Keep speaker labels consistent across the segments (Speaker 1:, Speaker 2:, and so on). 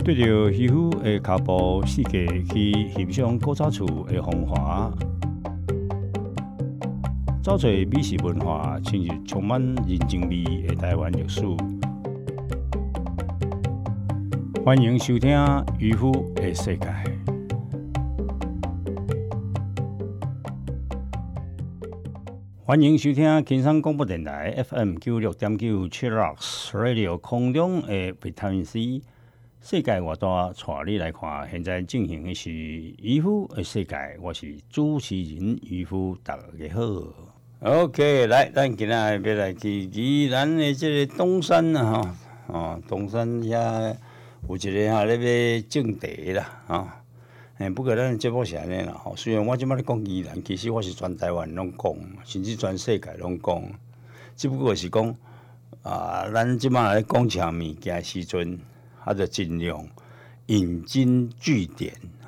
Speaker 1: 对着渔夫的脚步世界去欣赏古早厝的风华，找找美食文化，深入充满人情味的台湾历史。欢迎收听《渔夫的世界》。欢迎收听金山广播电台 FM 96.9 Chillax Radio 空中的维他命 C。世界外大，带你来看。现在进行的是渔夫的世界，我是主持人渔夫，大家好。OK， 来，咱今仔要来去宜兰的这个东山啊，东山遐有一个咧要种茶啦，不过咱节目是安尼啦，虽然我即摆咧讲宜兰，其实我是全台湾拢讲，甚至全世界拢讲，只不过是讲咱即摆咧讲一项物件时阵。就尽量引经据典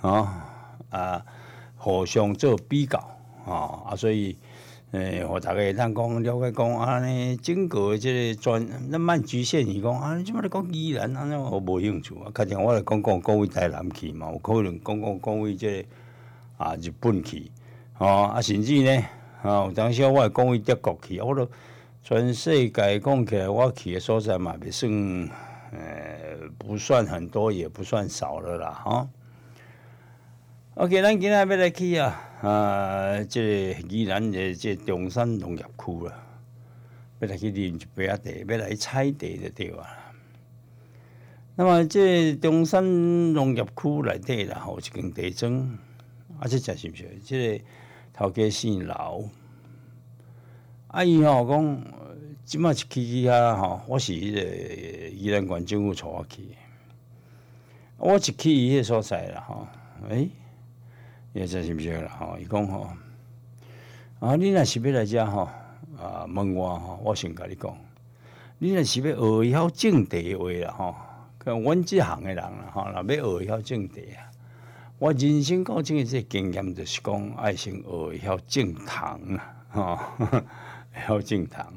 Speaker 1: 互相做比较所以互大家会当讲了解讲整个的这个咱莫局限于讲你即摆咧讲宜兰安尼我无兴趣确定我来讲位台南去嘛，有可能讲位这个日本去甚至呢有当时我会讲位德国去，我都全世界讲起来，我去的所在嘛，袂算。不算很多，也不算少了啦OK， 咱今仔要来去这个宜兰的这中山农业区啦，要来去啉一杯茶，要来采茶就对了。那么这中山农业区内底啦，有一间茶庄，这真是不是？这个头家姓刘，伊讲。即摆一去我是迄个宜兰县政府带我去。我一去伊迄所在啦也真是毋是啦伊讲你若是要来遮问我我先甲你讲，你若是要学晓种茶话啦像阮即行的人啦若要学晓种茶我人生到这个经验就是讲，爱先学晓种糖会晓种糖。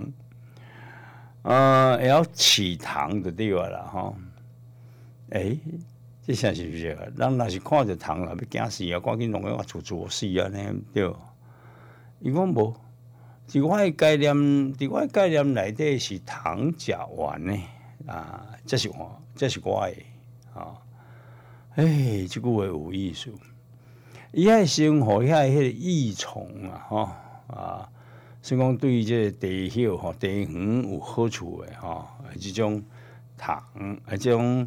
Speaker 1: 会晓饲糖就对啦这啥是不是？咱若是看着糖啦，要惊死赶紧弄个厝死安尼对。伊讲无，伫我的概念内底是糖甲烷呢这是我的这句话有意思。伊遐生活遐迄个益虫所以讲对这个地叶茶园有好处的这种糖这种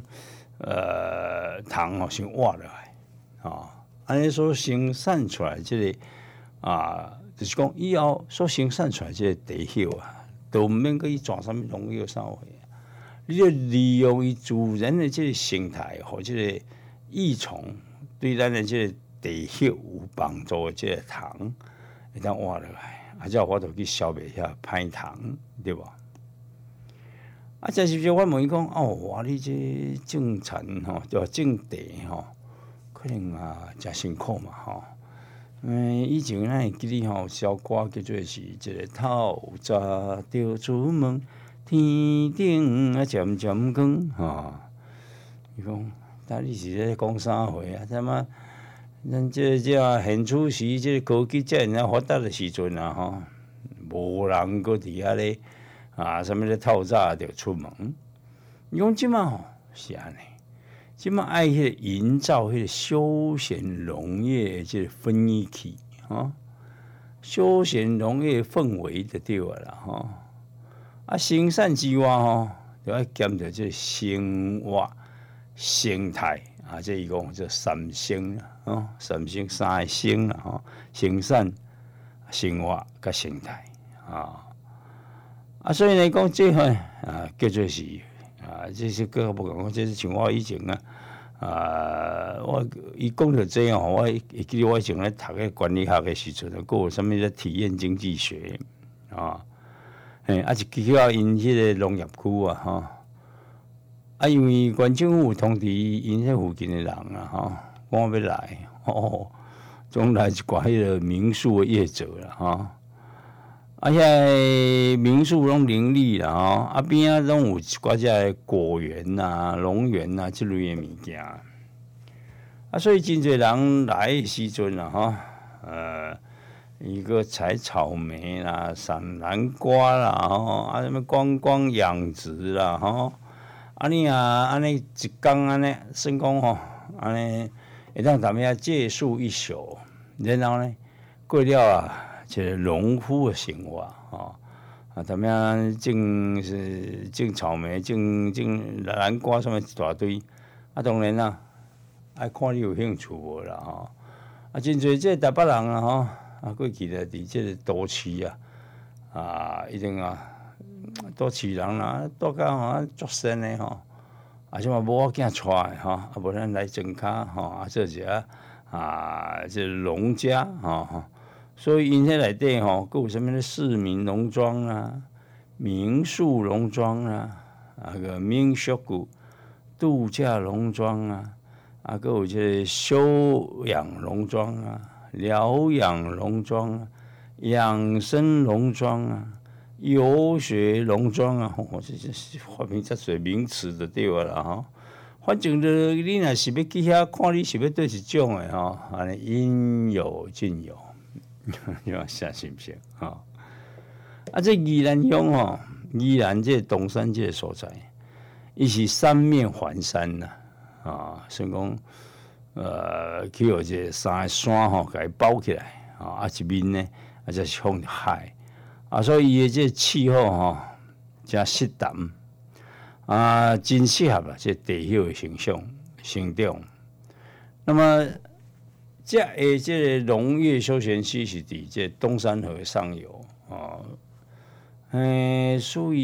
Speaker 1: 糖先挖落来安尼所生产出来这个就是讲以后所生产出来这个地叶都毋免去装什么农药啥货，你就利用伊自然的这个生态和这个益虫对咱的这个地叶有帮助的这个糖会当挖落来。才有法度去消灭遐歹糖，对无？真是我问伊讲你这种田对种地可能真辛苦嘛以前咱会记得有首歌叫做是这个透早就出门，天顶渐渐光伊讲，但你是咧讲啥话怎么？咱这现处时，这科技遮尔发达的时阵无人搁伫遐咧什么咧透早就出门。伊讲即马是安尼，即马爱迄个营造迄个休闲农业这个氛围气休闲农业氛围就对啦生产之外就要兼着这生活生态。这伊讲这三生三生三个生啦生产、生活甲生态所以呢讲这叫做是这是个不讲，这是像我以前我伊讲到这我会记得我以前咧读个管理学的时阵，还有啥物咧体验经济学是去到因迄个农业区因为县政府有通知因迄附近的人讲要来总来一寡迄个民宿的业者啦遐民宿拢林立啦吼，边仔拢有一寡只果园呐、农园呐即类的物件。所以真侪人来的时阵啦吼，一个采草莓啦、散南瓜啦吼，什么观光养殖啦吼，你安尼一工安尼，算讲吼，安尼会当踮遐借宿一宿，然后呢过了一个农夫的生活吼，踮遐种草莓、种南瓜什么一大堆，当然啦，爱看你有兴趣无啦吼，真侪这台北人啊吼。过去咧，伫即个都市一定都市人啦，住甲吼足深的吼，即嘛无我囝带的吼，无咱来庄脚吼，做一下即农家吼，所以因迄内底吼，佫有啥物咧市民农庄啦、民宿农庄啦，个民宿度假农庄佫有即个休养农庄疗养农庄养生农庄游学农庄这是发明遮侪名词就对啦吼。反正你若是要去遐看，你是要对一种的吼，安尼应有尽有，你话相信不信吼？这宜兰乡吼，宜兰这东山这个所在，伊是三面环山呐，所以讲。去有这三个山吼，甲伊包起来一面呢，则是向海所以伊的这气候吼，真适当真适合这地叶的生长。那么，这个农业休闲区是伫这东山河上游属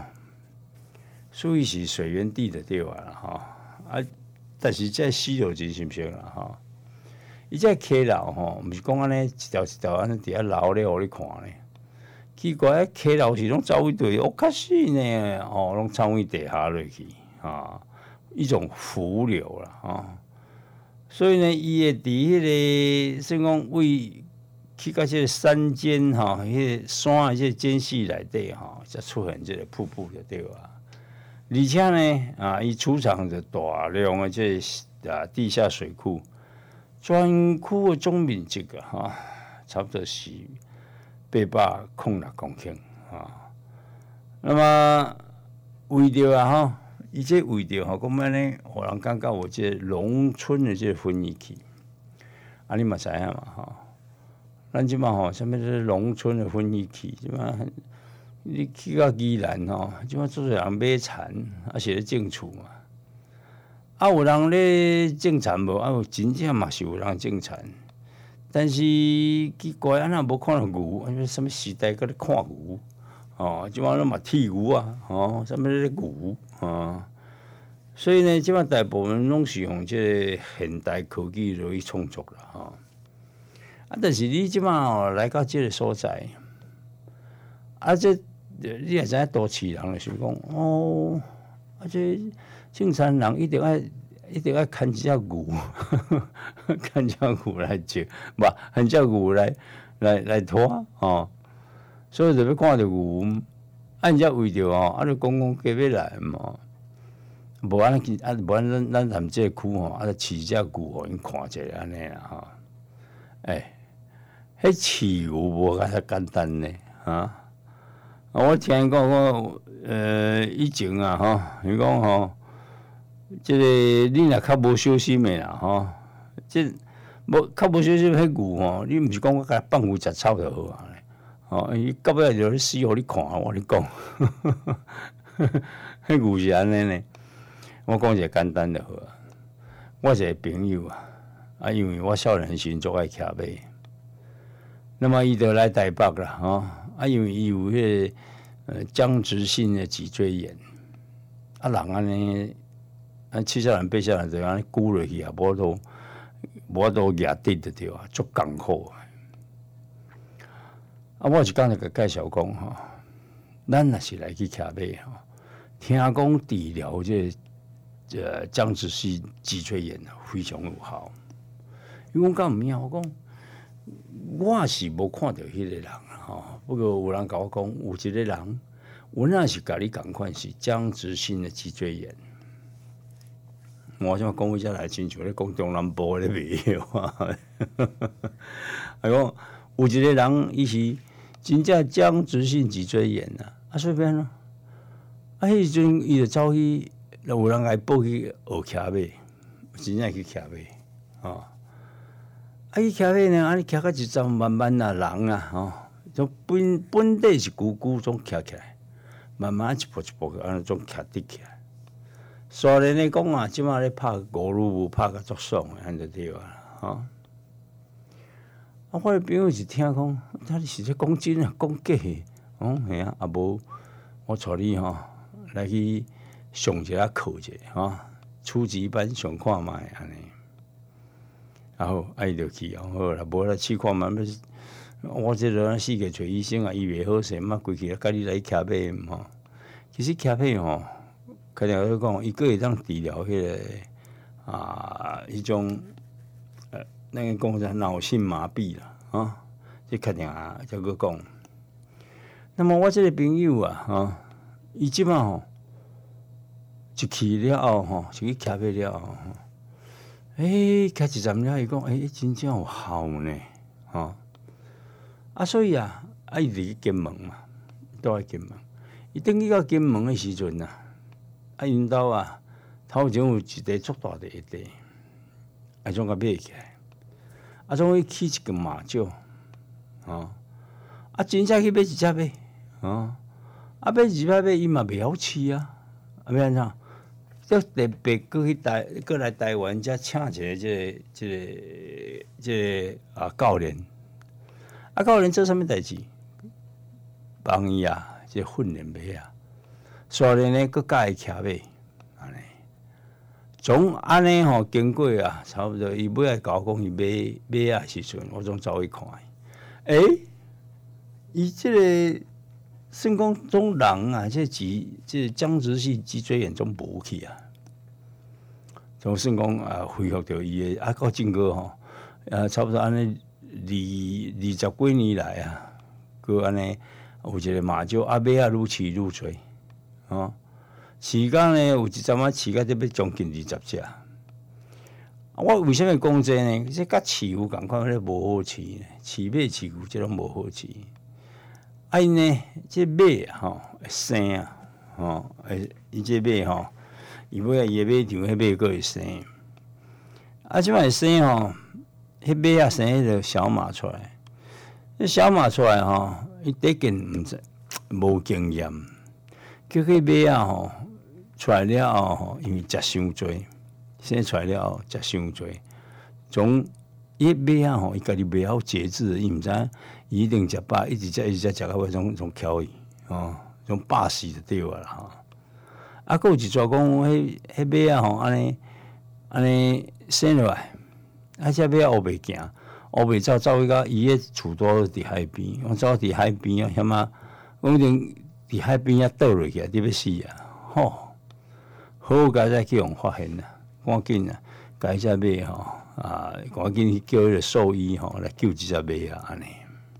Speaker 1: 于是水源地的对啦但是这溪流真心鲜啦吼，伊这溪流吼，毋是讲安尼一条一条安尼伫遐流咧，互你看咧。奇怪，溪流是拢走位对，我较死呢，拢参位地下落去一种浮流啦所以呢，伊会伫迄个，算讲为去到这个山间迄个山的这个间隙内底才出现这个瀑布就对啊。而且呢，伊储藏着大量的这地下水库，全区的总面积差不多是806公顷那么为着伊这为着讲安尼，互人感觉有这农村的这氛围气。你嘛知影嘛咱即马啥物这农村的氛围气，即马。你去到宜兰即摆做人买田，是咧种厝嘛。有人咧种田无？有真正嘛是有人种田，但是奇怪，若无看到牛，什么时代搁咧看牛？即摆拢嘛剃牛啥物咧牛所以呢，即摆大部分拢是用这个现代科技来去创作啦但是你即摆来到这个所在，这。你也知影都市人就是讲这种田人一定要牵一只牛，牵一只牛来种，牵一只牛来拖所以就要看到牛，人家为着就讲加要来嘛，无咱咱这个区就饲只牛互因看者安尼啦迄饲牛无介简单呢我听讲以前伊讲即个你若较无小心的啦即较无小心迄牛你毋是讲我甲放牛食草就好伊到尾就咧死互你看，我咧讲，迄牛是安尼呢。我讲一个简单就好我一个朋友因为我少年时做爱骑马，那么伊就来台北啦因为伊有迄个僵直性的脊椎炎人安尼七少年八少年就安尼箍落去无都压得就对足艰苦我有一天就甲介绍讲咱若是来去骑马听讲治疗这僵直性脊椎炎非常有效。伊讲敢毋影？我讲我是无看到迄个人不过有人甲我讲，有一个人，我那是甲你共款是僵直性的脊椎炎。我想讲，我遮来亲像咧讲中南部咧袂晓啊。还讲有一个人，伊是真正僵直性脊椎炎啊，所以变咯。迄时阵伊就走去，有人来报去学骑马，真正去骑马伊骑马呢，安尼骑到一阵慢慢人从本地是久久总骑起来，慢慢一步一步安尼总骑得起来。虽然咧讲即马咧拍五路舞拍甲足爽诶，安就对啊，我的朋友是听讲，他是咧讲真啊，讲假诶，嘿啊，无我带你来去上一下课者初级班上看卖安尼，然后伊就去好啦，无来试看卖。我这个四个找医生医袂好势，规气甲你来骑马其实骑马肯定去讲，伊个会当治疗迄个迄种那个讲是脑性麻痹啦这肯定才去讲。那么我这个朋友伊即马一去了后就去骑马了后骑一阵了，伊讲真正有效呢所以伊就去金门嘛，倒来金门。伊等去到金门的时阵因兜头前有一块足大的一地，总甲买起来，总去起一根麻将，真正去买一只马，买2摆马伊嘛袂晓饲要安怎？要特别过来台湾，才请一个教练。教练做啥物代志？帮伊这训练马所以呢，佮教伊骑马，安尼。从安尼经过差不多，伊尾来甲我讲，伊马时阵，我总走去看伊。伊这个算讲种人这僵直性脊椎炎总无去总算讲恢复到伊的到正过差不多安尼20几年来佮安尼有一个马厩马愈饲愈多饲到呢有一阵饲到要将近20只。我为什么讲这呢？这甲饲牛共款，迄无好饲呢。饲马饲牛这拢无好饲。因呢，这马会生伊这马伊尾伊的马场，迄马个会生。即摆会生迄马生迄个小马出来。迄小马出来伊第一件毋知无经验，叫迄马出来了后因为食伤多，生出来了后食伤多，从伊马伊家己袂晓节制，伊毋知伊一定食饱，一直食到尾，总翘伊总饱死就对啦佫有一撮讲，迄马安尼生落来，这马学袂行，学袂走去到伊个厝拄伫海边，我走伫海边险我一定伫海边倒落去，你要死好佳再去互发现赶紧甲只马赶紧去叫迄个兽医来救只马安尼。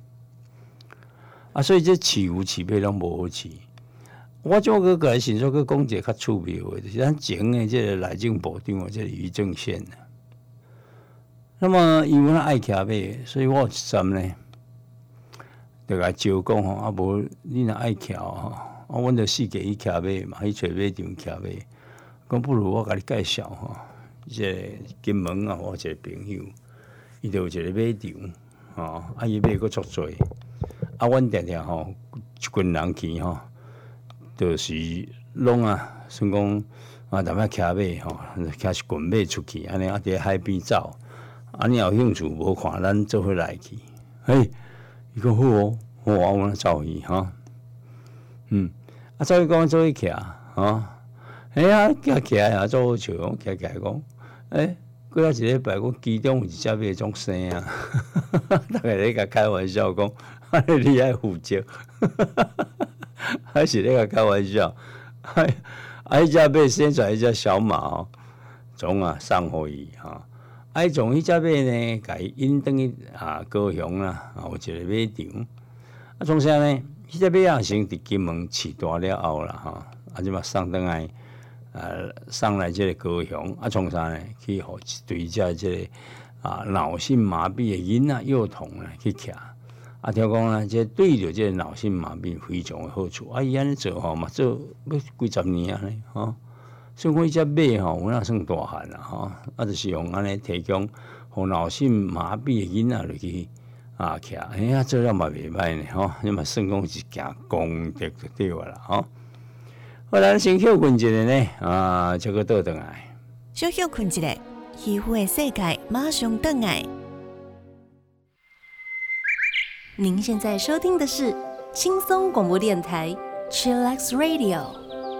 Speaker 1: 所以这饲牛饲马拢无好饲。我怎个来先说去讲一个较趣味的话，就是咱前的这个内政部长这个于正宪那么因为爱骑马，所以我有一站呢，就甲招讲无你若爱骑阮就4个去骑马嘛，去找马场骑马。讲不如我甲你介绍这金门我一个朋友，伊就有一个马场伊马佫足多。阮定定一群人去就是拢算讲淡仔骑马骑一群马出去，安尼伫海边走。你有兴趣无看，咱做伙来去。伊讲好我走去走去讲做去骑骑来做好笑，骑讲过了一礼拜，讲其中有一只马总生大家咧甲开玩笑讲，你爱负责，还是咧甲开玩笑？迄只马生出来一只小马总送互伊从迄只马呢，甲伊引转去高雄有一个马场。 从啥呢？迄只马仔先伫金门饲大了后啦，吼，即嘛送转来，送来即个高雄，从啥呢？去互一堆即个脑性麻痹的囡仔幼童呢去徛，听讲呢，即对着即个脑性麻痹非常的好处，伊安尼做吼嘛，做要几十年啊呢，吼。所以讲，伊只马吼，有哪算大汉啦，吼，就是用安尼提供互脑性麻痹的囡仔落去徛，做了嘛袂歹呢，吼，你嘛算讲是行功德就对啦，吼。好，咱先休困一下呢，这个倒转来，
Speaker 2: 小休困一下，渔夫的世界马上转来。您现在收听的是轻松广播电台 Chillax Radio。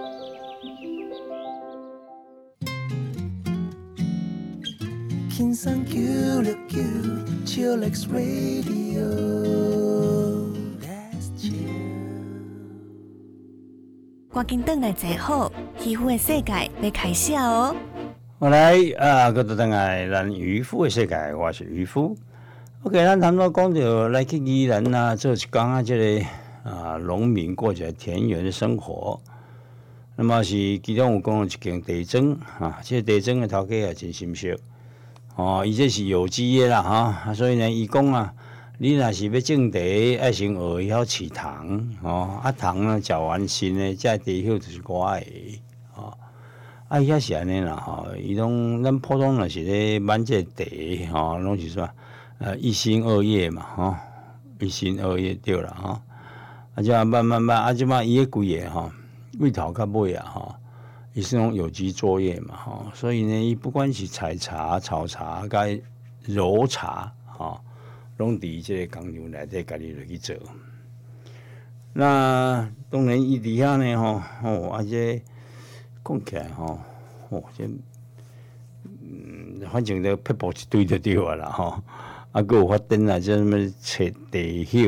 Speaker 3: 轻松969 Chillax Radio Let's chill
Speaker 2: 赶紧转来坐好，渔夫的世界要开始哦。
Speaker 1: 我来搁倒转来，咱渔夫的世界，我是渔夫。OK， 咱谈到讲到来去宜兰啊，做一讲这个农民过起来田园的生活。那么是其中有讲到一间地庄这个地庄的头家也真心惜。伊这是有机的啦，所以呢，伊讲你若是要种茶，爱先学晓饲糖，糖呢嚼完身呢，这地叶就是我的，伊遐是安尼啦，伊拢咱普通若是咧挽这茶，拢是说一心二叶嘛，一心二叶对啦，即慢，即伊个规个尾头较尾伊是用有机作业嘛，所以呢，伊不管是采茶、炒茶、甲揉茶，拢伫即个工厂内底家己落去做。那当然伊伫遐呢，这讲起来这反正都撇布一堆就对啊啦，佮有发展即什么切地叶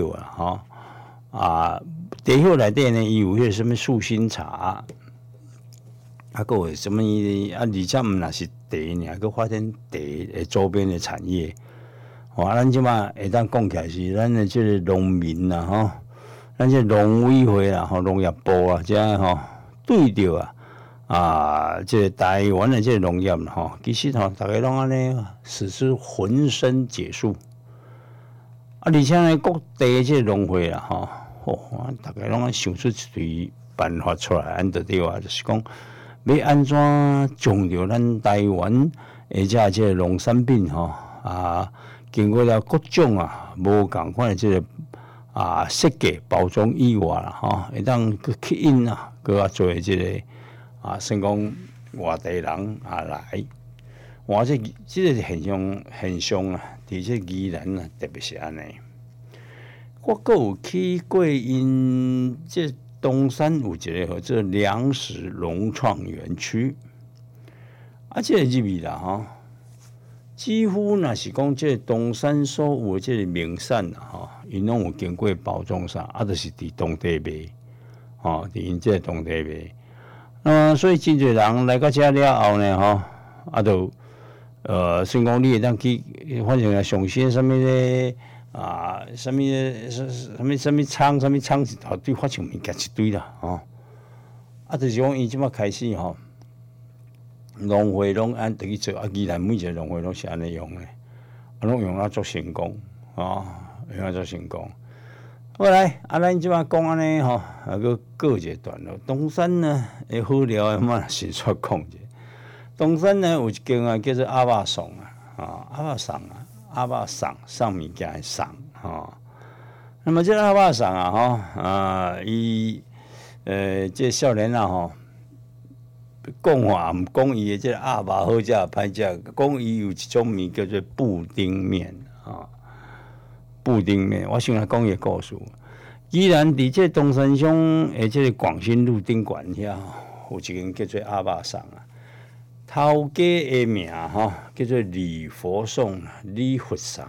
Speaker 1: 地叶内底呢，伊有迄什么树心茶。佮有什么而且毋若是茶尔，佮发展茶的周边的产业。咱即马会当讲起来是咱的即个农民啦，咱即农委会啦，农业部即对着即个台湾的即个农业啦，其实大家拢安尼使之浑身解数。而且呢，各地即个农会啦，大家拢想出一堆办法出来，安得对啊，就是讲。要安怎种着咱台湾即个农产品经过了各种无共款的即个设计包装以外啦，会当去吸引搁做即个算讲外地人来，即个现象伫即宜兰特别是安尼。我阁有去过因即。东山有一个这粮食农创园区，这个入面啦几乎若是讲这东山所有这个名产因拢有经过包装上，就是伫当地卖，伫因这当地卖。所以真侪人来到这了后呢，就算讲你会当去，反正上新什么咧。什么厂一大堆发像物件一堆啦，就是讲伊即马开始农会拢按得去做，宜兰每一个农会拢是安尼用的，拢用做成功，用做成功。好来，咱即马讲安尼佮告一个段落。东山呢，会好聊的嘛，先说讲者。东山呢有一间叫做阿爸爽阿爸送物件的送那么这阿爸送伊这少年讲话毋讲伊的这阿爸好食歹食，讲伊有一种物叫做布丁面布丁面，我想来讲伊个故事。依然伫这东山乡的这个广新路顶馆遐，有一间叫做阿爸送头家的名叫做李佛颂、李佛送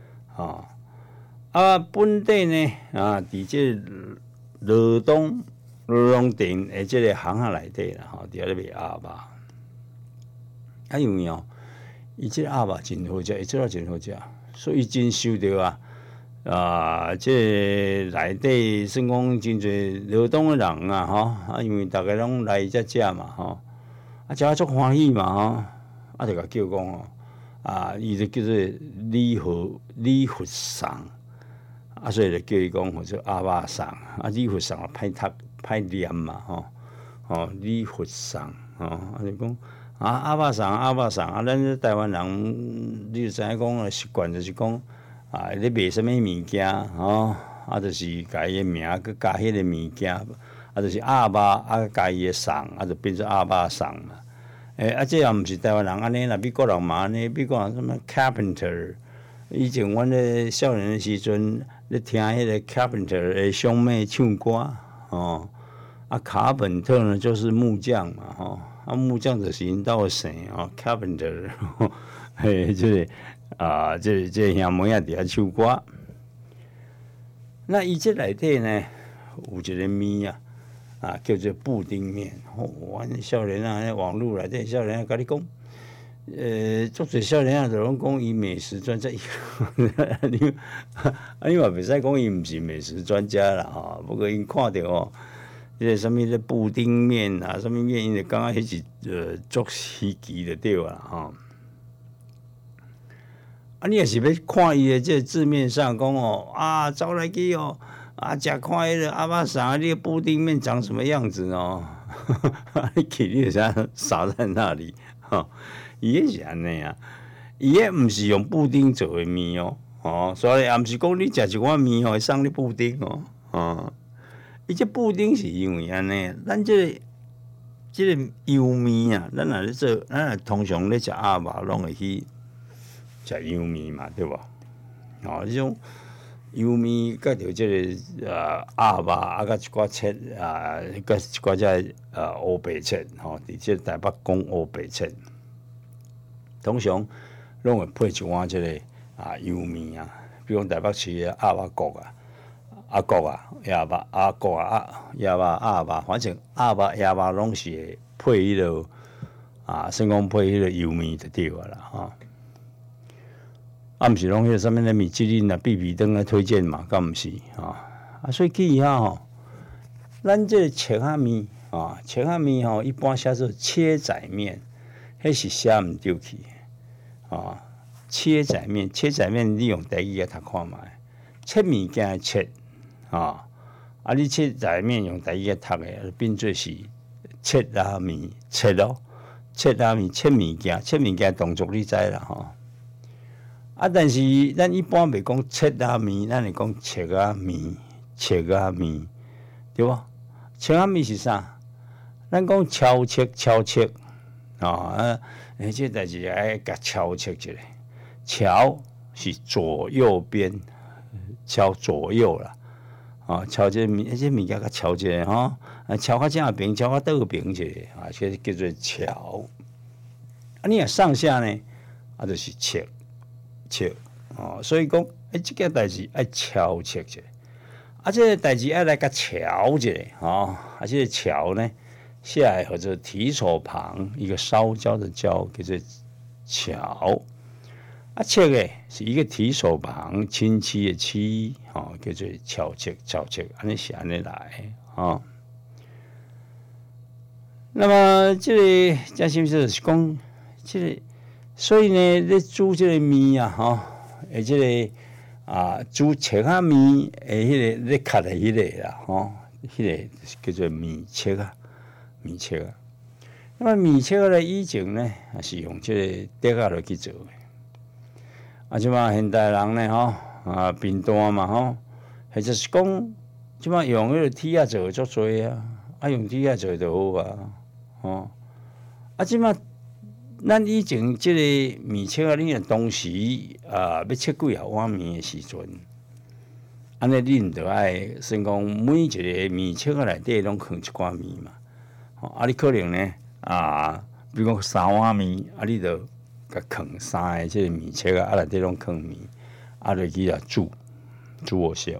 Speaker 1: 本地呢伫这罗东店的这个行内底啦伫咧卖鸭肉。因为伊这个鸭肉真好食，伊做了真好食，所以真受到这内底算讲真侪劳动的人啊，吼因为大家拢来遮食嘛，吼食啊足欢喜嘛，吼就甲叫讲伊就叫做李佛桑，所以就叫伊讲叫做阿巴桑，李佛桑歹念嘛，李佛桑，就讲阿巴桑，咱台湾人你就知影讲习惯就是讲。咧卖什么物件，就是甲伊个名，佮加迄个物件，就是阿爸，加伊个送，就变做阿爸送嘛。这也毋是台湾人安尼啦，美国人嘛安尼，美国人什么 carpenter， 以前阮咧少年的时阵，咧听迄个 carpenter 的兄妹唱歌，卡本特呢就是木匠嘛，木匠就是因兜姓，carpenter， 就是这兄妹仔伫遐唱歌。那伊这内底呢，有一个面叫做布丁面。阮少年啊，网络内底少年啊，甲你讲，足侪少年啊，就拢讲伊美食专家。你嘛袂使讲伊毋是美食专家啦，不过因看到迄个什么咧布丁面啊，什么面，因就感觉迄是足稀奇就对啦，你也是要看伊的这字面上讲走来去食看迄个阿爸桑你的布丁面长什么样子你去你就傻在那里伊迄是安尼啊，伊迄毋是用布丁做的面所以也毋是讲你食一碗面会送你布丁伊这布丁是因为安尼，咱这个油面啊，咱若咧做，咱通常咧食阿爸拢会去。食油面嘛，对无？这种油面佮着即个鸭肉甲一寡切甲一寡只乌白切伫即台北讲乌白切，通常拢会配一碗即个油面啊，比如讲台北市的鸭肉骨鸭肉，反正鸭肉拢是会配迄落算讲配迄个油面就对啦毋是拢迄个啥物咧米其林必比登来推荐嘛，敢毋是所以去以后咱这切仔面切仔面一般写做切仔面，迄是写毋对去切仔面你用台语来读看觅，切物件切你切仔面用台语来读的，变做是切仔面切咯，切仔面切物件动作你知啦但是咱一般袂讲切仔面，咱会讲切仔面，对无？切仔面是啥？咱讲敲切这代志爱甲敲切一下。敲是左右边，敲左右啦。敲这物件甲敲一下敲较正边，敲较倒边一下这叫做敲。你若上下呢，就是切。所以讲，这件代志爱敲切一下，这个代志爱来甲敲一下这个敲呢，写来或者提手旁一个烧焦的焦，叫做敲。切的是一个提手旁亲戚的戚，叫做敲切，安尼是安尼来那么这个嘉兴是讲这个。所以呢，咧煮这个面这个煮切仔面迄个咧卡的迄个啦，迄个叫做面切啊。那么面切咧以前呢，是用这个竹落去做的。即马现代人呢，便当嘛，或者是讲即马用迄个铁啊做足多用铁啊做就好即马。咱以前即个面切你当时要切几啊碗面的时阵，安尼恁就爱算讲每一个面切内底拢放一寡面嘛。你可能呢比如讲3碗面，你就甲放3个即个面切内底拢放面，落去煮好烧。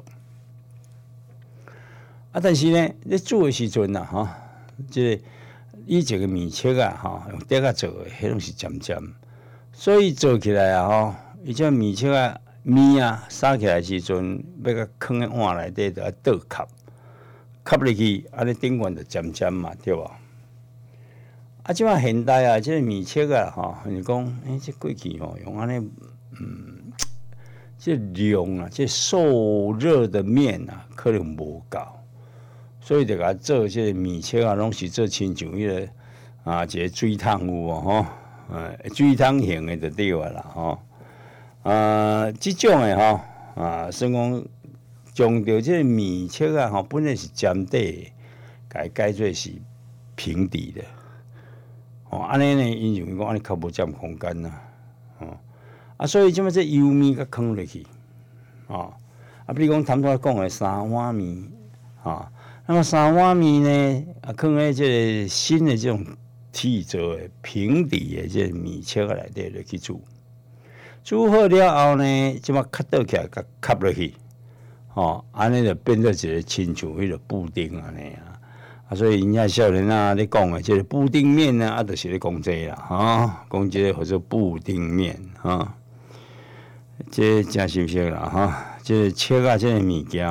Speaker 1: 但是呢，咧煮的时阵即个。以前个面切用竹做的，迄拢是尖尖，所以做起来伊这面切米啊撒起来时阵，要甲放在碗内底，就要倒吸入去，安尼顶悬就尖尖嘛，对无？啊，即摆现代啊，即个米切啊，吼，你讲，即过去吼用安尼，即量啊，即受热的面啊，可能无够，所以就甲做即个米切啊，拢是做亲像迄个啊，一个水桶有哦，吼，水桶型的就对啦，吼，即种的吼，算讲将着即个米切啊，吼，本来是尖底，甲伊改做是平底的。安尼呢，因为讲安尼较无占空间呐，所以即摆这油面甲放落去，比如讲头拄讲的三碗面，那么三碗面呢，放在这个新的这种铁做的平底的这个米切内底落去煮，煮好了后呢，即摆卡倒起来，甲吸落去，安尼就变做一个亲像迄个布丁安尼啊。所以人家少年啊，咧讲的这个布丁面呢，就是咧讲这啦，讲这个叫做布丁面，这真熟悉啦，这切啊，这个物件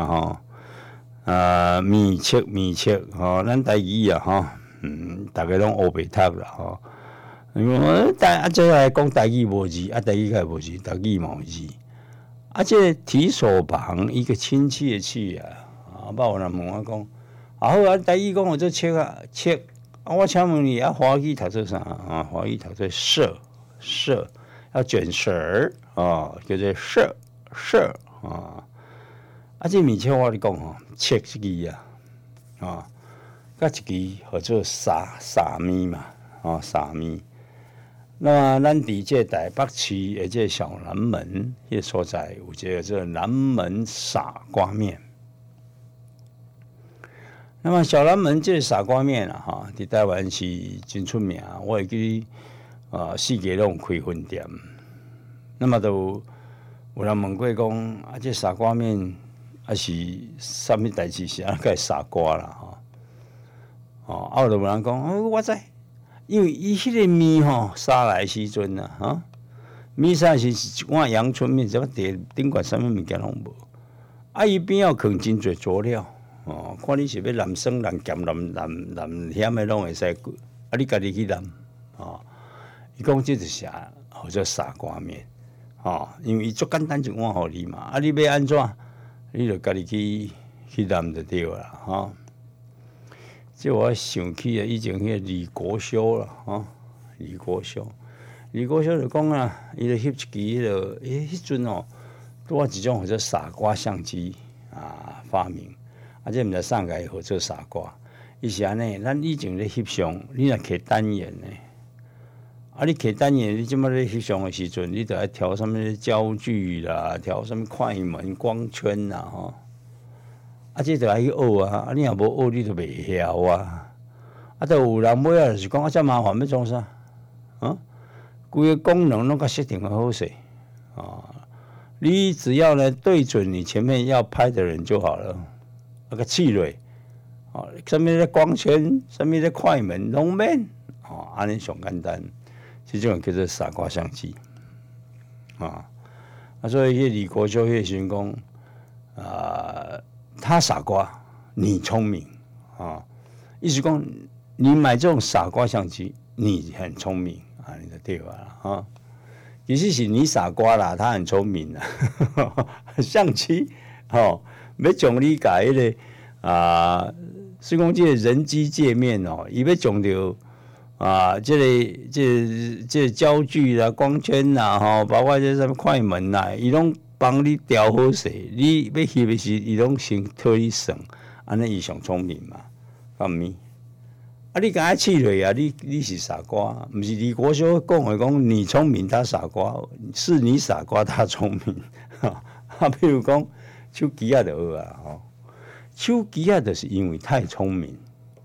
Speaker 1: 米切，咱台语啊，大家拢学袂读啦，因为这来讲台语无字，台语个无字，台语冇字，这个提手旁一个亲戚的戚啊，有人问我讲。好台语讲我做切，我请问你华语读做啥？华语读做射，要卷舌儿叫做射这米切我咧讲切一支甲一支叫做沙米嘛，沙米。那么咱伫这台北市的这小南门迄个所在，有一个叫南门傻瓜面。那么小南门这个傻瓜面啊，伫台湾是真出名。我会记四界拢有开分店。那么有人问过讲，这傻瓜面是啥物代志？是个傻瓜啦，有就有人讲，我知，因为伊迄个面杀来时阵面杀是一碗阳春面，怎么顶管啥物物件拢无？伊边仔放真侪佐料。看你是要南酸、南咸、南咸的拢会使，你家己去南，伊讲这就是叫做傻瓜面，因为伊足简单一碗互你嘛，你要安怎，你就家己去南就对啦，这我想起以前迄个李国修啦，李国修就讲啊，伊就翕一支迄阵拄一种叫做傻瓜相机发明。这毋知啥个号做傻瓜，伊是安尼，咱以前咧翕相，你若摕单眼呢，你摕单眼，你即摆咧翕相的时阵，你着爱调什么焦距啦，调什么快门、光圈啦，这着爱去学啊，你若无学，你着袂晓啊。着有人买啊，就是讲遮麻烦要创啥？规个功能拢甲设定好势你只要呢对准你前面要拍的人就好了。个刺蕊，什么咧光圈，什么咧快门，拢免，安尼上简单，这种叫做傻瓜相机，所以迄李国修迄时阵讲，他傻瓜，你聪明，意思讲你买这种傻瓜相机，你很聪明，你就对了其实是你傻瓜啦，他很聪明啦，相机，要将你甲迄个是讲这个人机界面伊要将着这个焦距啦、光圈啦包括这什么快门啦，伊拢帮你调好势。你要翕的时，伊拢先替你算，安尼伊上聪明嘛，敢毋是？你甲他气落啊！你是傻瓜，毋是李国修讲的讲你聪明他傻瓜，是你傻瓜他聪明。比如讲。手机就好啊，手机就是因为太聪明，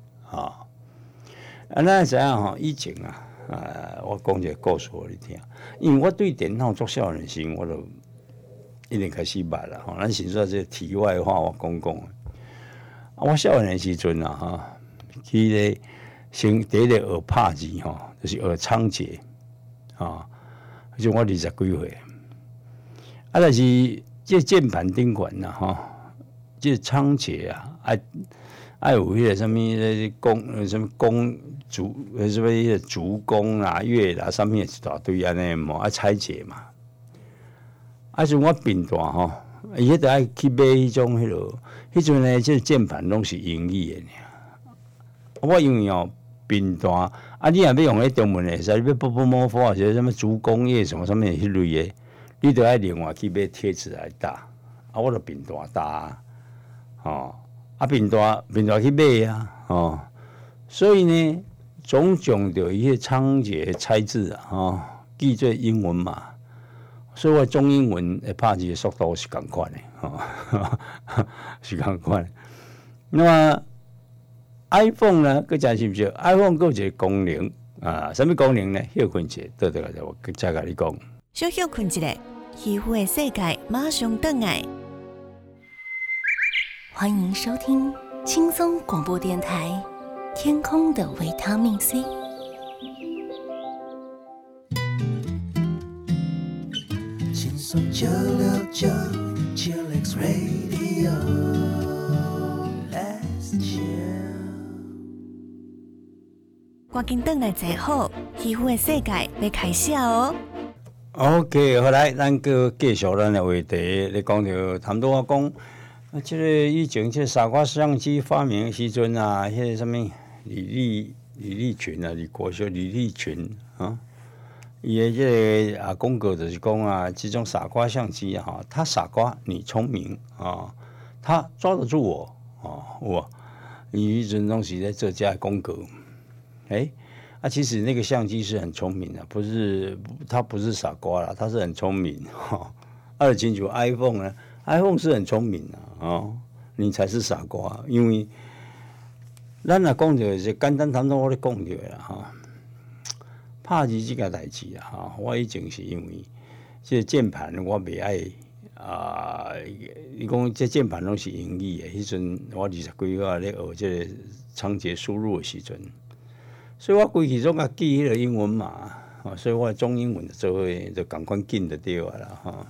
Speaker 1: 咱知影以前我讲一个故事互你听，因为我对电脑做少年时，我就一定开始捌啦。咱先说这题外话，我讲。我少年时阵去咧先第一个学拍字就是学仓颉，就我20几岁。 但是这键盘顶管呐，这仓颉啊，爱有迄个什么弓竹，什么迄个竹弓啦、月啦，上面一大堆安尼嘛，拆解嘛。像我频段伊迄个爱去买迄种迄阵呢，这键盘拢是英语的。我因为频段你若要用迄中文的，使你要波摩佛或者什么竹工业什么迄类的，你都要另外去买贴纸来打。我就频段打频段去买啊，所以呢，总种着伊迄仓颉拆字记做英文嘛。所以我中英文的拍字的速度是同款的，是同款。那么 iPhone 呢，佮真是不是 ？iPhone 佮有一个功能什么功能呢？休困者，倒来我再甲你讲。
Speaker 2: 小休困一下，渔夫的世界马上回来。欢迎收听轻松广播电台《天空的维他命 C》。
Speaker 3: Chillax Radio. Let's chill.
Speaker 2: 赶紧回来坐好，渔夫的世界要开始哦。
Speaker 1: OK， 好来，咱个继续咱的话题，你讲到谈到我讲，这个以前这傻瓜相机发明的时阵啊，迄个什么李立群啊，李国修、李立群啊。伊的这个公告就是讲啊，这种傻瓜相机他傻瓜你聪明他抓得住我我伊迄阵拢是在做这公告，其实那个相机是很聪明的，他不是傻瓜啦，他是很聪明二清楚 iPhone 呢 ，iPhone 是很聪明的你才是傻瓜，因为咱若讲着是简单谈到我咧讲着啦拍字这个代志我以前是因为这键盘我袂爱你讲这键盘拢是英语的，迄阵我20几岁咧学这个仓颉输入的时阵，所以我规气总甲记迄个英文嘛所以我中英文的做伙就赶快紧就对啦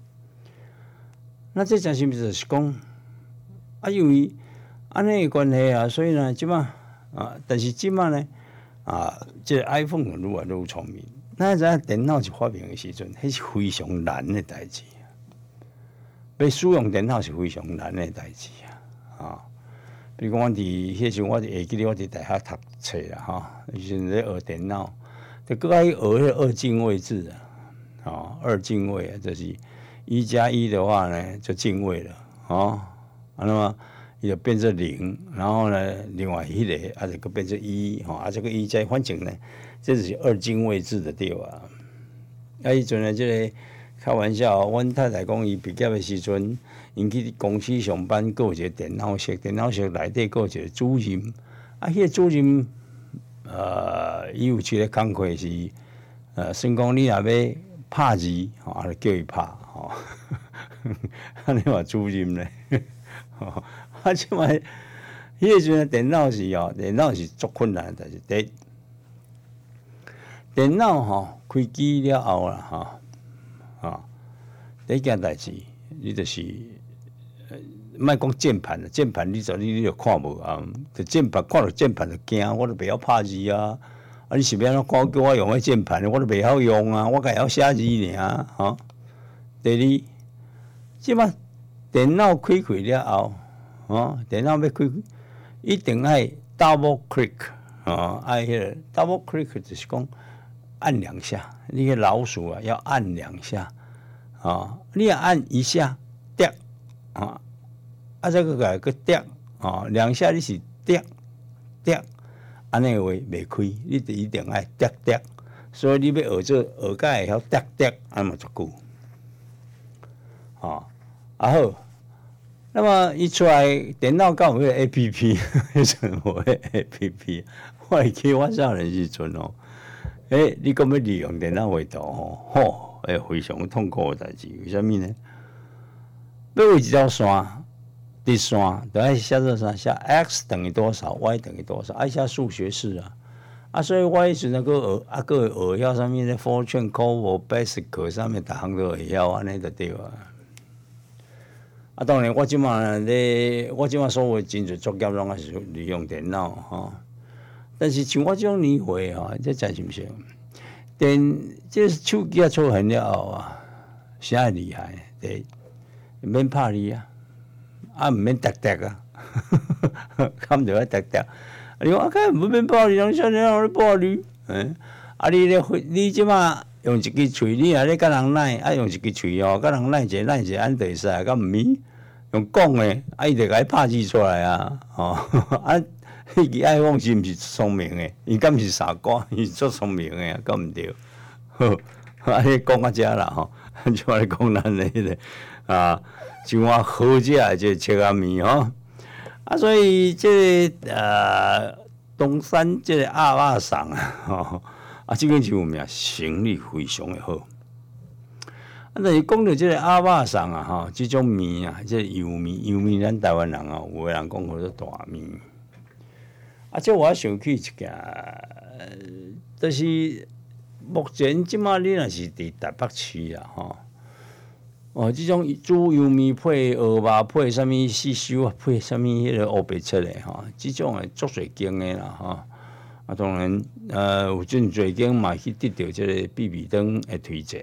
Speaker 1: 那这真是不是讲因为安尼的关系所以呢，即马但是即马呢。这 iPhone 愈来愈聪明。咱知影电脑是发明的时阵，迄是非常难的代志。要使用电脑是非常难的代志比如讲，我迄时我会记得我伫大学读册啦迄阵咧学电脑，就搁爱学迄个二进位制二进位就是1+1的话呢，就进位了那么。伊就变成0，然后呢，另外迄个就搁变成1这个1加，反正呢，这就是二进位制的对啊。迄阵呢，这个开玩笑，阮太太讲伊毕业的时阵，因去公司上班，搁有一个电脑室，电脑室内底搁有一个主任，迄个主任伊有一个工课是算讲你若要拍字就叫伊拍安尼话主任呢即摆迄个阵电脑是足困难的，但是电脑开机了后啦第一件代志，你就是莫讲键盘了，键盘你就看无就键盘看到键盘就惊，我都袂晓拍字你是要怎叫我用迄键盘，我都袂晓用我家晓写字尔第二，即摆电脑开了后电脑要开，一定爱 double click 爱迄个 double click 就是讲按2下，你个老鼠要按2下你也按1下，掉这个个掉2下你是掉，安尼话袂开，你就一定爱掉，所以你要学甲会晓掉，安嘛足久好。那么一出来，电脑敢有迄个 APP， 迄阵无迄 APP， 我会记我少年时阵你讲要利用电脑画图非常痛苦的代志。为什么呢？要画一条线，直线，就爱写做啥？写 x 等于多少 ，y 等于多少，爱写数学式所以我迄阵啊，个学晓啥物咧，Fortune、Cover、Basic 啥物，逐项都会晓，安尼就对啊。当然我即马所有真侪作业拢是利用电脑吼。但是像我即种年岁吼，这真是毋是？这手机啊出现了后啊，啥厉害？第毋免拍你啊，毋免滴滴啊，看着要滴滴。你讲看唔免拍你，人少年人咧拍你，你即马用一支喙，你若咧甲人奶，用一支喙哦，甲人奶者，安就会使，甲毋免用讲诶，伊就甲伊拍字出来啊，迄支 iPhone 是毋是聪明诶？伊敢毋是傻瓜？伊是足聪明诶，敢毋对？好，你讲到遮啦吼，就我咧讲咱诶迄个像我好食诶即个切仔面吼。所以这东山这个鸭肉送这个就有名，生意非常的好。但是讲到这个鸭肉送这种面这油面咱台湾人有个人讲叫做大面。这我想起一件，就是目前即马你若是伫台北市这种煮油面配蚵肉配啥物四手配啥物迄个乌白切的这种诶足侪间的啦当然有真侪间嘛去得到这个必比登的推荐，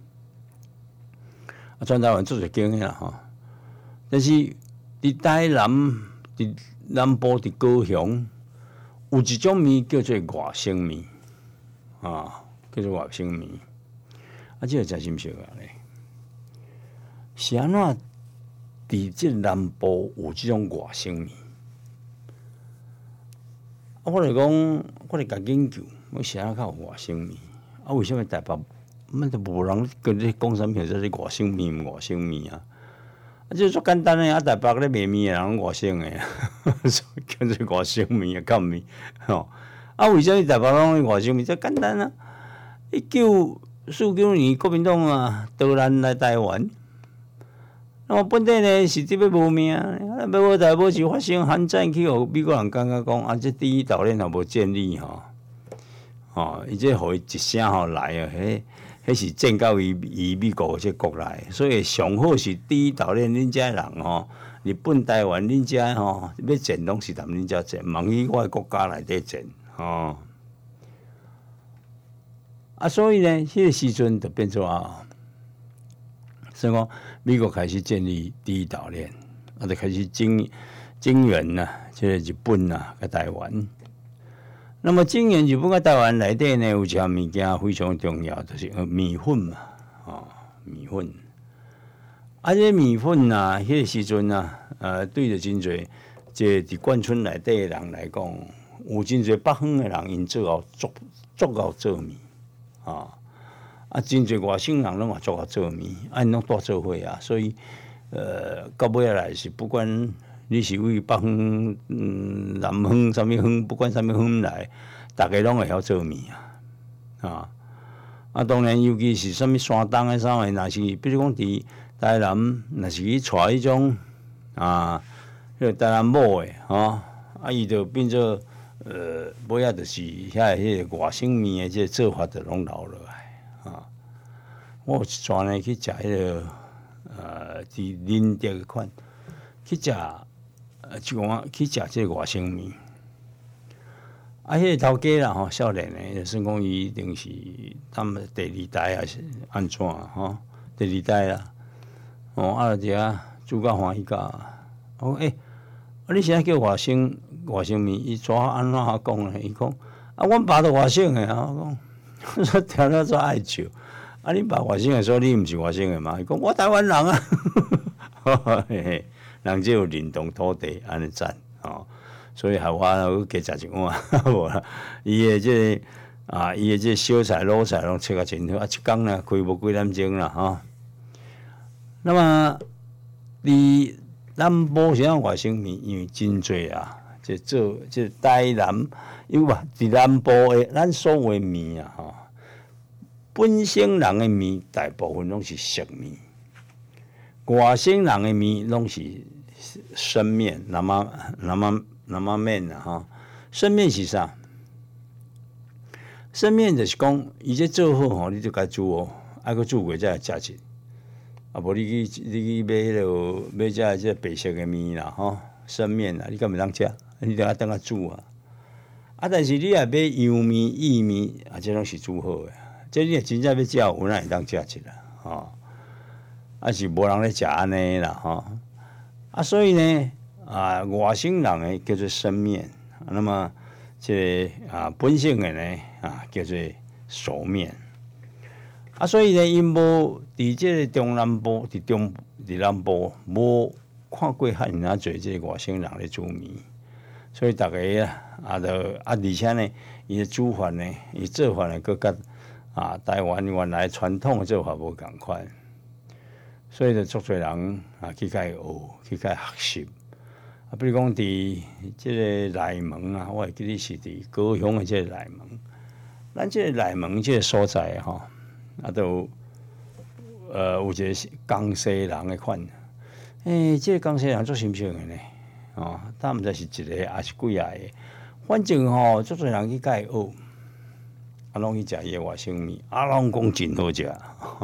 Speaker 1: 全台湾足侪间的啦但是伫台南、伫南部、伫高雄，有一种面叫做外省面叫做外省面这个真心熟咧。是安怎？伫即南部有即种外省面，我来讲，我来甲研究，我是安怎较有外省面？为什么台北都无人跟你讲啥物叫做外省面？外省面这足简单诶！台北咧卖面诶人外省诶，叫做外省面啊，干面为什么台北拢外省面？这简单啊！1949年国民党导难来台湾。那么本地呢是这要无命，要无代无志发生韩战去，互美国人感觉讲这第一岛链也无建立伊这互伊一声来迄是建交于美国这国内，所以上好是第一岛链恁遮人日本台湾恁遮要战拢是踮恁遮战，茫去我的国家内底战所以呢，迄个时阵就变做所以讲，美国开始建立第一岛链，就开始经援这个日本甲台湾。那么经援日本甲台湾内底呢，有一项物件非常重要，就是米粉嘛，米粉。这米粉迄个时阵对着真侪即伫眷村内底的人来讲，有真侪北方的人因做好足够做米真侪外省人拢也足够做面，因拢带做伙所以到尾来是不管你是为北方、南方啥物方，不管啥物方来，大家拢会晓做面当然，尤其是啥物山东的啥物，若是比如讲伫台南，若是去带迄种迄个台南某的伊就变做尾仔就是遐迄个外省面的这做法就拢留落来。我有一转呢去食迄个伫林德款去食去食这个外省面，迄个头家啦少年的，算讲伊一定是他们第二代还是安怎第二代啦就遮煮甲欢喜甲你现在叫外省面，伊怎安怎讲呢？伊讲阮爸都外省的我讲听了做爱笑。恁爸外省的说你毋是外省的嘛？伊讲我台湾人人只有认同土地，安尼赞所以害我加食一碗，无啦。伊的这伊的这小菜、卤菜拢切甲真好，一工呢开无几点钟啦那么伫南部是外省面，因为真侪这台南，因为伫南部的咱所有的面本省人的面大部分拢是熟面，外省人的面拢是生面，南妈面生面是啥？ 生面就是讲，伊这做好吼，你就该煮哦，爱个煮过才会食起。啊，无你去买买这白色的面啦，吼，生面啦，你敢袂当食？你得等下煮啊。啊，但是你若买洋面、薏面，啊，这拢是煮好的。这你若真正要食，有哪会当食起啦？吼，啊是无人咧食安尼啦，吼。啊，所以呢，外省人诶叫做生面，那么这本省诶呢叫做熟面。啊，所以呢，因无伫即个中南部，伫南部无看过遐尔啊侪即个外省人咧煮面，所以大家而且呢，伊的煮法呢，伊做法呢，佮台湾原来传统的做法无共款，所以就足侪人去甲伊学，去甲伊学习。比如讲伫即个内蒙啊，我会记得是伫高雄的即个内蒙，咱即个内蒙即个所在吼。都有一个江西人的款，这个江西人足新鲜的呢，但毋知是一个还是几啊个，反正吼，足侪人去甲伊学，拢去食伊的外省面，拢讲真好食，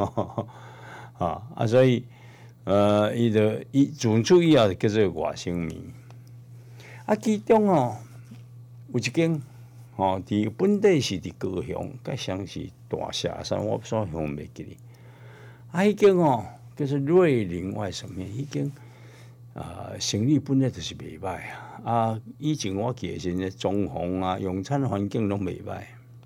Speaker 1: 所以伊自此以后就叫做外省面，其中有一间。伫本地是伫高雄，甲像是大峡山，我所乡袂记哩。迄间叫做瑞林外省面，迄间生意本来就是袂歹啊。以前我记诶时阵，装潢啊、用餐环境拢袂歹。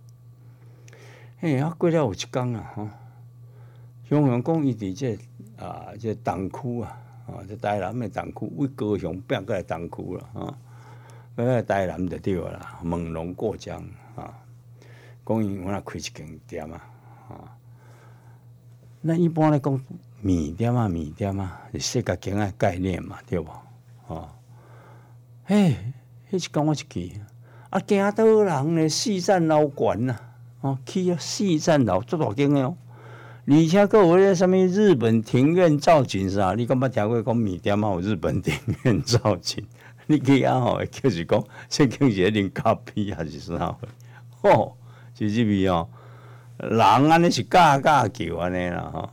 Speaker 1: 过了有一天乡讲伊伫这东区这台南的东区，为高雄变过来东区啦台南就对啦，猛龙过江讲伊我若开一间店咱一般咧讲面店是世界经的概念嘛，对无？迄一讲我一记行倒人咧四站楼悬去四站楼足大间的而且佫有迄啥物日本庭院造景啥？你敢捌听过讲面店有日本庭院造景？你去会就是讲，这竟是啉咖啡还是啥货？是入去人安尼是嘎叫安尼啦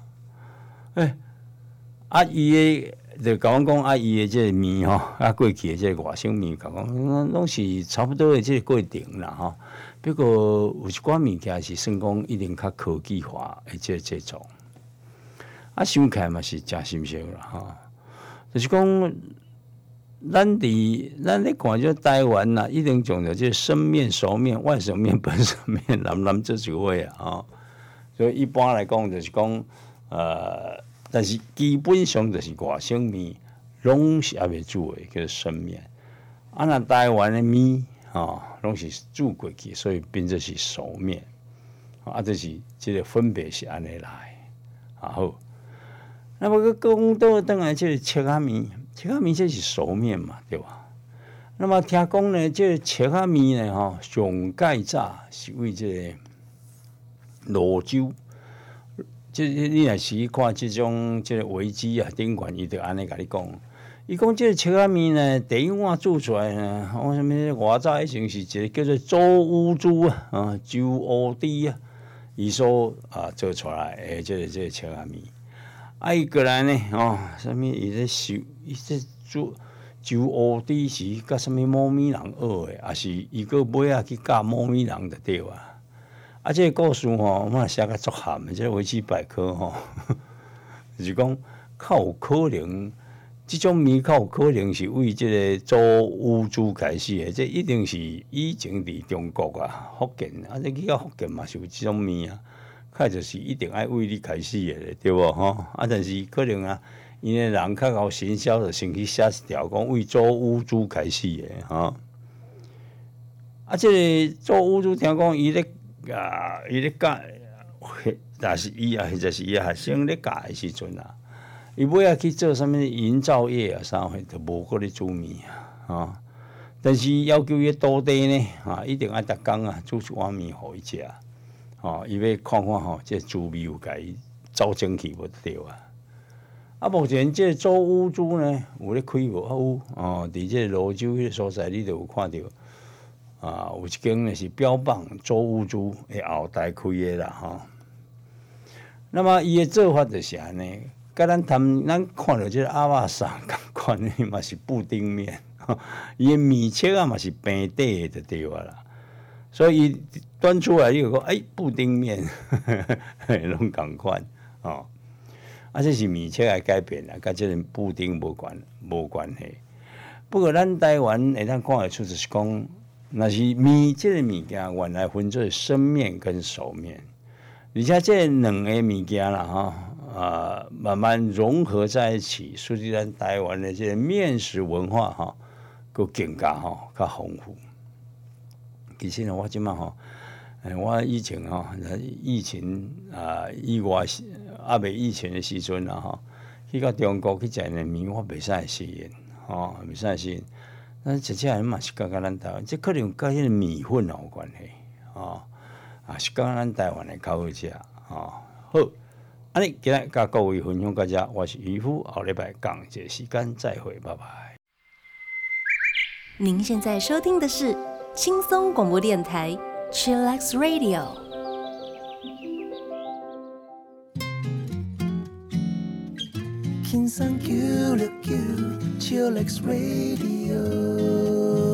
Speaker 1: 伊诶就甲阮讲伊诶即个面过去诶即个外省面，甲讲拢是差不多诶即个过程啦不过有一寡物件是算讲一定较科技化诶即个制作，想起来嘛是真新鲜啦就是讲。咱咧看这台湾呐，一定讲着这生面、熟面、外省面、本省面，南这几位所以一般来讲就是讲，但是基本上就是外省面，拢是还未煮的，叫做生面。那台湾的面拢是煮过去，所以变做是熟面。就是这个分别是安尼来。好，那么个讲到倒来，这个切仔面。切仔面这是熟面嘛，对吧？那么听讲呢，这切仔面呢，上盖早是为这个泸州。这你若是看这种这个维基顶悬伊就安尼甲你讲。伊讲这个切仔面呢，第一碗煮出来呢，什么外早以前是一个叫做周乌珠周乌猪伊所做出来的这个切仔面。伊过来呢，啥物伊咧收，伊这煮乌猪是甲啥物猫咪人学的，也是伊个尾去教猫咪人就对啊。这个故事我写甲足含的，这维基百科就是讲，较有可能，这种面较有可能是为这个周乌猪开始的，这一定是以前伫中国福建这去到福建嘛是有这种面较就是一定爱为你开始的，对无但是可能因为人较搞行销的，先去写一条讲为做乌猪开始的这个做乌猪听讲伊咧教，但是伊就是伊学生咧教的时阵伊尾去做啥物营造业啥货，就无搁咧煮面但是要求伊徒弟呢一定爱逐工煮一碗面互伊食。伊要看看这滋味有甲伊走进去无对目前这做乌猪呢，有咧开无有伫这泸州迄个所在，你就有看到有一间呢是标榜周乌珠的后台开的啦哈。那么伊的做法就是安尼，甲咱看到这个阿瓦萨共款的嘛是布丁面，伊的米切啊嘛是平底的就对啦。所以伊端出来就讲，布丁面，拢共款哦。这是米切来改变啦，甲这个布丁无关系。不过咱台湾会当看得出，就是讲，若是米这个物件，原来分做生面跟熟面。而且这两个物件啦，慢慢融合在一起，使得咱台湾的这个面食文化佫更加较丰富。其实呢，我即马我以前疫情以外未疫情的时阵去到中国去食的面，我袂使适应，袂使适应。咱食起来嘛是甲咱台湾，这可能甲迄个米粉有关系，是讲咱台湾的较好食，好，安尼今日甲各位分享到这，我是渔夫，后礼拜同一个时间再会，拜拜。
Speaker 2: 您现在收听的是轻松广播电台 Chillax Radio。
Speaker 3: 轻松969 Chillax Radio。